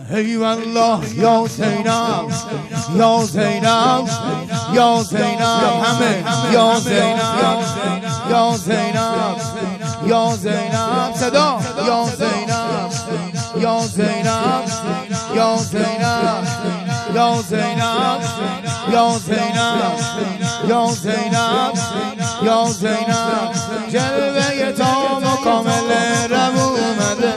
ای والله یا زینب یا زینب یا زینب همه یا زینب یا زینب یا زینب صدا یا زینب یا زینب یا زینب یا زینب یا زینب یا زینب یا زینب جلوه تام و کامل رب اومده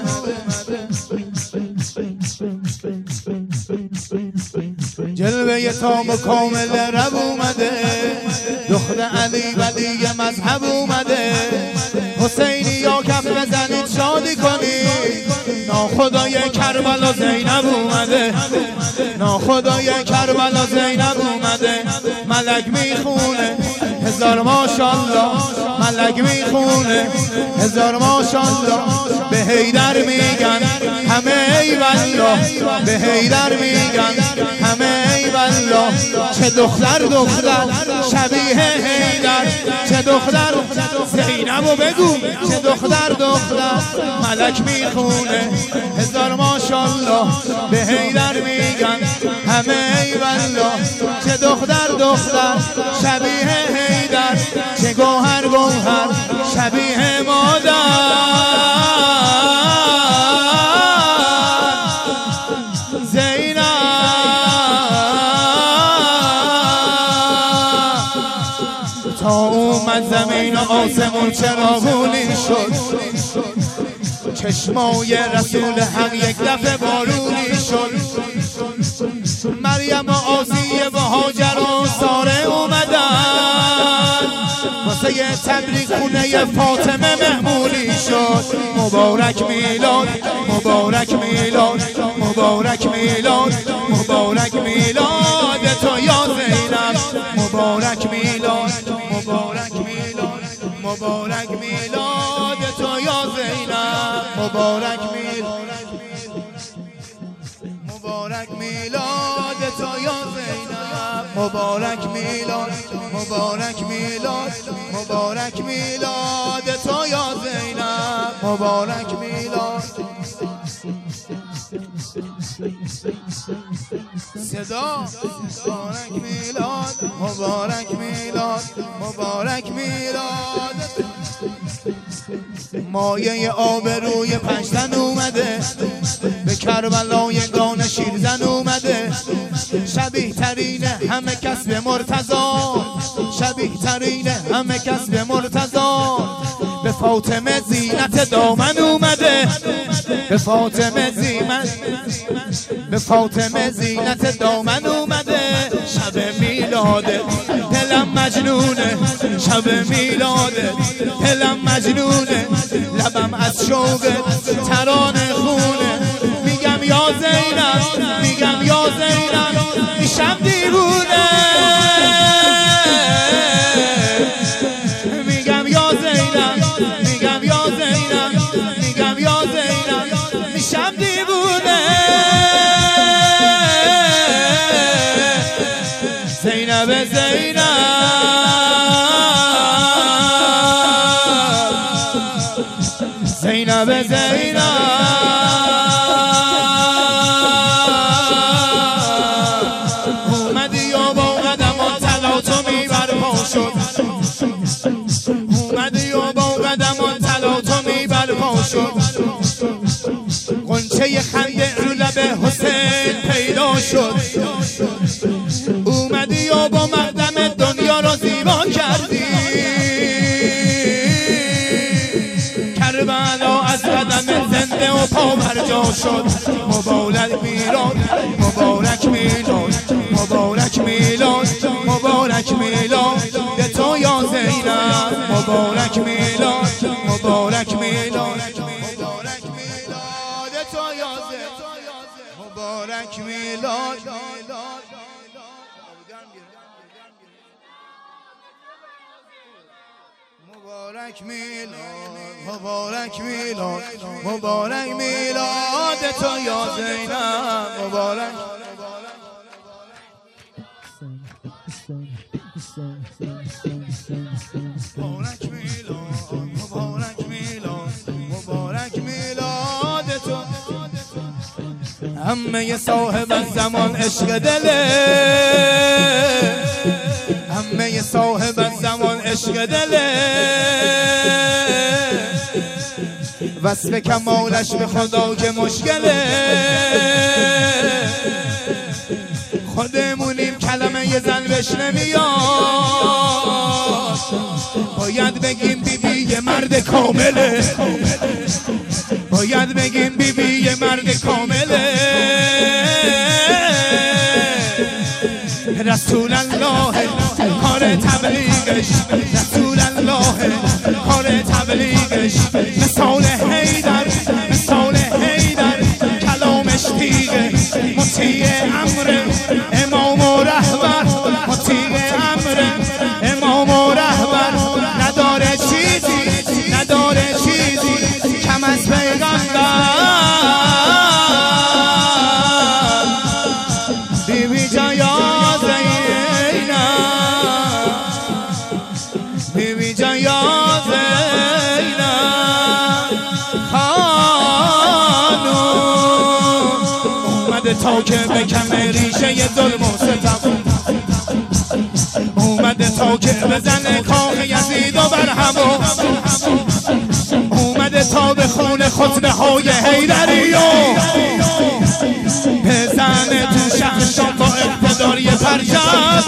جلوه تام و کامل رب اومده دختر علی ولی مذهب اومده حسینی یا کف بزنید شادی کنید ناخدای کربلا زینب اومده ناخدای کربلا زینب اومده ملک میخونه هزار ماشالله ملک میخونه هزار ماشالله به حیدر میگن همه ای والله به حیدر میگن همه ای والله چه دختر شبیه حیدر چه دختر زینبو بگو چه دختر ملک میخونه هزار ماشالله به حیدر میگن همه ای والله چه دختر شبیه حیدر چه گوهر شبیه مادر زینب تا اومد زمین و آسمون چراغونی شد چشمای رسول حق یک دفعه بارونی شد مریم و آسیه و هاجر و ساره اومدن واسه تبریک خونه فاطمه مهمونی شد مبارک میلاد مبارک میلاد مبارک میلاد مبارک میلاد تو یا زینب مبارک میلاد مبارک میلاد مبارک میلاد تو یا زینب مبارک میلاد مبارک میلاد تو یا زینب مبارک میلاد مبارک میلاد مبارک میلاد تو یا زینب مبارک میلاد صدا مبارک میلاد مبارک میلاد مبارک میلاد مایه آبروی پنجتن اومده به کربلای گان شیرزن اومده شبیه ترین همه کس به مرتضی شبیه ترین همه کس به مرتضی به فاطمه زینت دامن اومده به فاطمه زینت دامن اومده شب میلاده دلم مجنونه شب میلاده دلم مجنونه لبم از شوق ترانه خونه میگم یا زینب میگم یا زینب میشم دیوونه میگم یا زینب میگم یا زینب میگم یا زینب میشم دیوونه زینب زینب زینب زینب اومدی یا با قدمات طلا تو میبر پا شد اومدی یا با قدمات طلا تو میبر پا شد غنچه خنده رو لب حسین پیدا شد اومدی یا با مقدم دنیا رو زیبا کردی کربلا از قدم زنده و پا برجا شد مبارک میلاد مبارک میلاد مبارک میلاد مبارک میلاد به تو یا زینب مبارک میلاد مبارک میلاد مبارک میلاد تو یا زینب مبارک میلاد مبارک میلاد مبارک میلاد مبارک میلاد تو یا زینب مبارک مبارک میلاد مبارک میلاد مبارک میلاد تو همه صاحب الزمان عشق دله، همه صاحب الزمان عشق دله، وصف کمالش به خدا که مشکله. خودمونیم کلمه یه زن بهش نمیاد، باید بگیم بی بی یه مرد کامله، باید بگیم بی بی یه مرد کامله. رسول الله کار تبلیغش، رسول الله کار تبلیغش، مثال حیدر، مثال حیدر کلامش تیغه، مطیع امر امام و رهبر، مطیع امر امام و رهبر، نداره چیزی، نداره چیزی کم از پیغمبر. بی بی جان یا بیبی جان یا زینب خانم، اومده تا که بکنه ریشه ظلم و ستم، اومده تا که بزنه کاخ یزید و برهمو، اومده تا به خون خطبه های حیدری و بزنه تو شهر شام با اقتدار یه پرچم.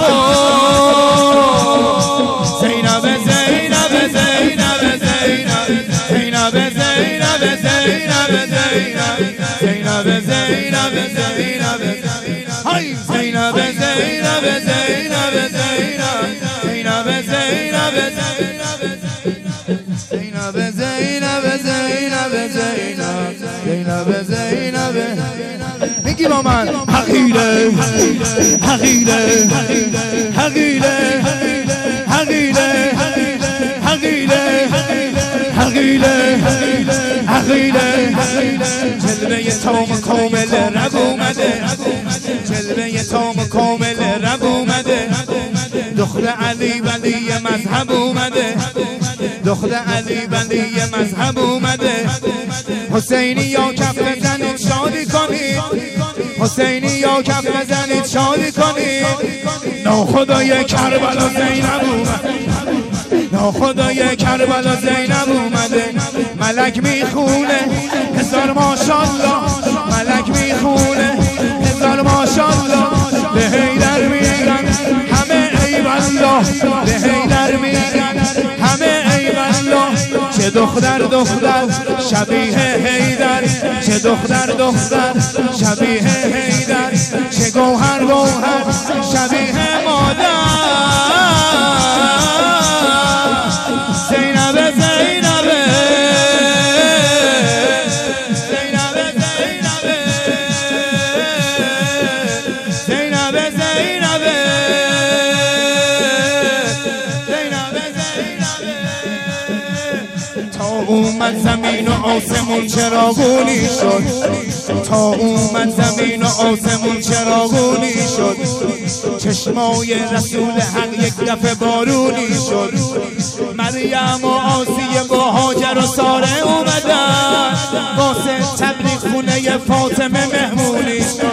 زینب زینب زینب زینب زینب زینب زینب زینب زینب زینب زینب های زینب زینب زینب زینب زینب زینب زینب زینب زینب زینب میگی با من حقیره حقیره حقیره حقیره حقیره حقیره حقیره جلوه تام کامل رب اومده، جلوه تام کامل رب اومده، دختر علی ولی مذهب اومده، دختر علی ولی مذهب اومده. حسینی یا کف بزنید شادی کنید، حسینی یا کف بزنید شادی کنید. ناخدای کربلا زینب اومد، ناخدای کربلا زینب اومده. ملک میخونه هزار ماشالله، ملک میخونه هزار ماشالله. به حیدر میگن همه ای والله، به حیدر میگن همه ای والله. چه دختر دختر شبیه حیدر، چه دختر دختر شبیه حیدر، چه گوهر گوهر شبیه مادر. زینب زینب زینب زینب زینب زینب تا اومد زمین و آسمون چراغونی شد، تا اومد زمین و آسمون چراغونی شد. چشمای رسول حق یک دفعه بارونی شد. مریم و آسیه با هاجر و ساره اومدن، واسه تبلیغ خونه فاطمه مهمونی شد.